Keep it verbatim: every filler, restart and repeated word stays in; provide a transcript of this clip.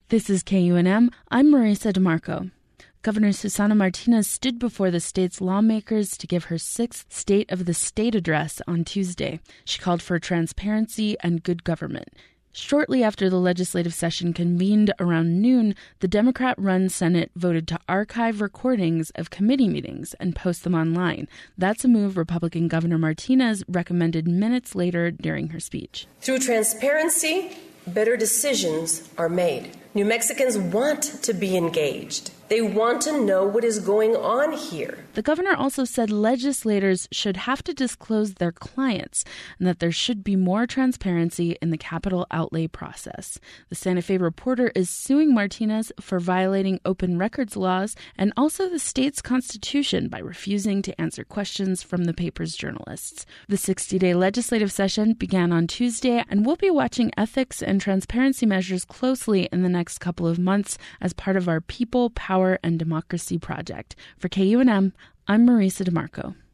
This is K U N M. I'm Marisa DeMarco. Governor Susana Martinez stood before the state's lawmakers to give her sixth State of the State address on Tuesday. She called for transparency and good government. Shortly after the legislative session convened around noon, the Democrat-run Senate voted to archive recordings of committee meetings and post them online. That's a move Republican Governor Martinez recommended minutes later during her speech. Through transparency, better decisions are made. New Mexicans want to be engaged. They want to know what is going on here. The governor also said legislators should have to disclose their clients and that there should be more transparency in the capital outlay process. The Santa Fe Reporter is suing Martinez for violating open records laws and also the state's constitution by refusing to answer questions from the paper's journalists. The sixty-day legislative session began on Tuesday, and we'll be watching ethics and transparency measures closely in the next couple of months as part of our People, Power, and Democracy project. For K U N M, I'm Marisa DeMarco.